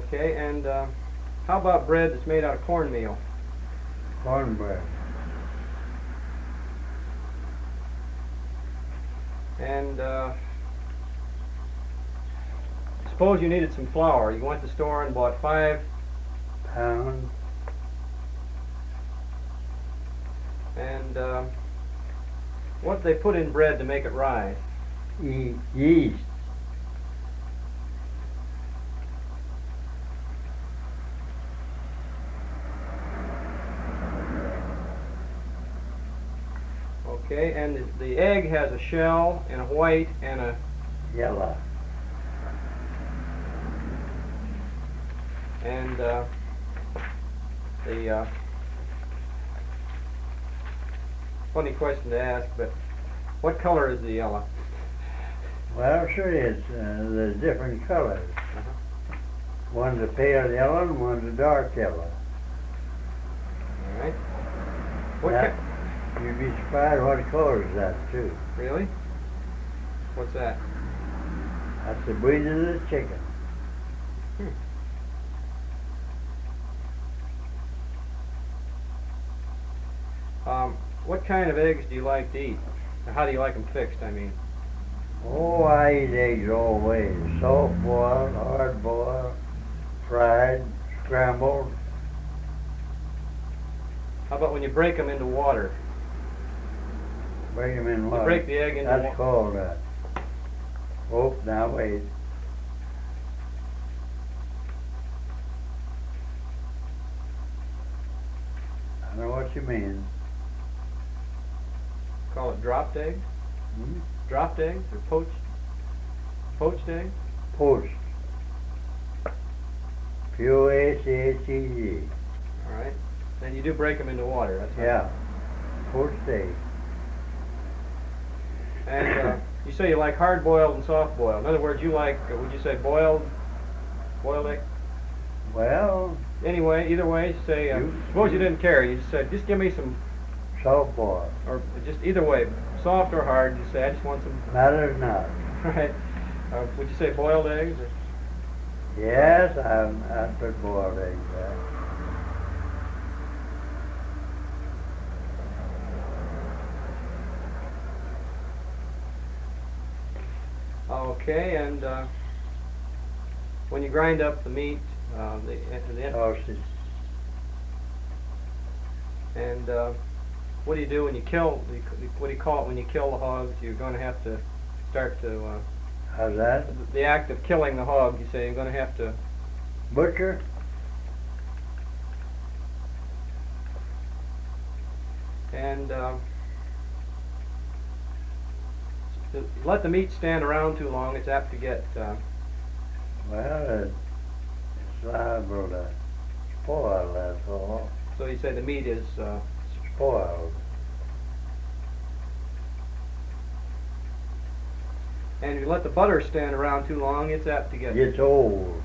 Okay, and how about bread that's made out of cornmeal? Cornbread. And suppose you needed some flour. You went to the store and bought 5 Pound. And what do they put in bread to make it rise? Yeast. Okay, and the egg has a shell and a white and a Yellow. and the funny question to ask, but what color is the yellow? Well, sure is. There's different colors. One's a pale yellow and one's a dark yellow. All right. What That, you'd be surprised what colors that too. really? What's that? That's the breed of the chicken. What kind of eggs do you like to eat? Or how do you like them fixed, I mean? Oh, I eat eggs all ways. Soft boiled, hard boiled, fried, scrambled. How about when you break them into water? Break them in You water. break the egg into That's water. called that. Oh, now wait. I know what you mean. Call it dropped eggs? Hmm? Dropped eggs or poached eggs? Poached. P-O-A-C-H-E-D. All right. Then you do break them into water. That's right. Yeah. Poached egg. And you say you like hard boiled and soft boiled. In other words, you like, would you say boiled egg? Well, Anyway, either way, say, You- suppose you didn't care. You just said, just give me some, soft boiled. or just either way, soft or hard. You say, I just want some, Matters not. right? Would you say boiled eggs? Or? Yes, I put boiled eggs there. Okay, and when you grind up the meat, the Sausage. and what do you do when you kill? What do you call it when you kill the hogs? You're going to have to start to How's that? the act of killing the hog. You say you're going to have to. Butcher? And let the meat stand around too long. It's apt to get. Well, it's liable to spoil, that's all. So you say the meat is. Spoiled. And if you let the butter stand around too long, it's apt to get. Gets old.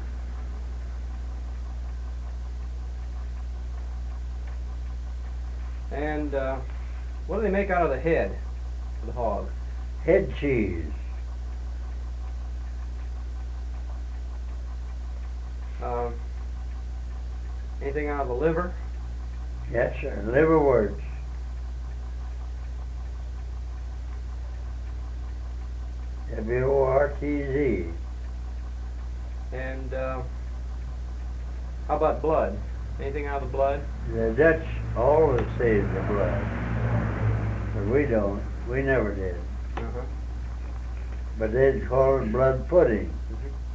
And what do they make out of the head of the hog? Head cheese. Anything out of the liver? Yes, sir. Liverwurst. W-O-R-T-Z. And how about blood? Anything out of the blood? The Dutch always save the blood. But we don't. We never did. Uh-huh. But they'd call it blood pudding. Mhm.